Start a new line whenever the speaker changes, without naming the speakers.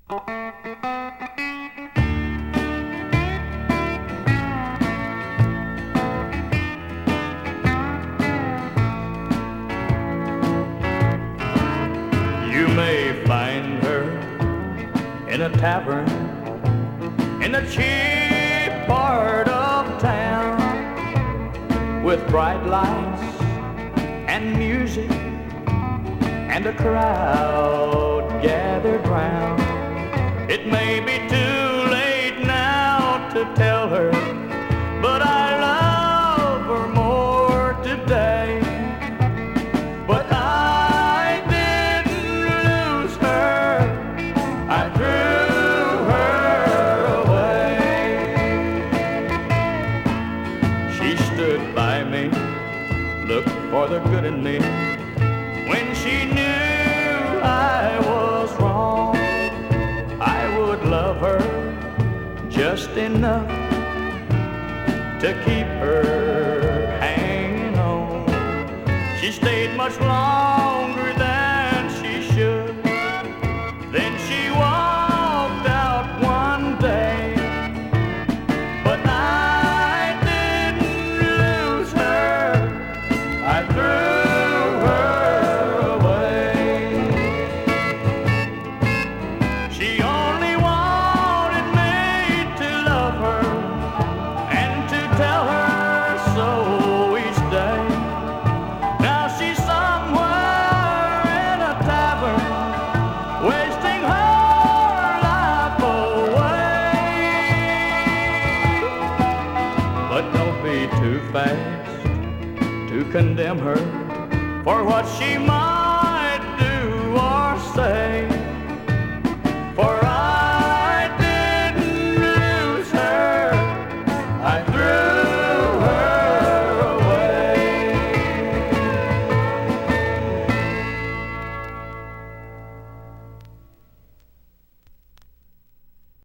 You may find her in a tavern in a cheap part of town with bright lights and music and a crowd gathered round. It may be too late now to tell her, but I love her more today. But I didn't lose her, I threw her away. She stood by me, looked for the good in me, when she knew I was wrong. I would love her just enough to keep her hanging on. She stayed much longer than she should. Then she walked out one day, but I didn't lose her, I threw her away. She only wanted me to love her and to tell her so each day. Now she's somewhere in a tavern, wasting her life away. But don't be too fast to condemn her for what she might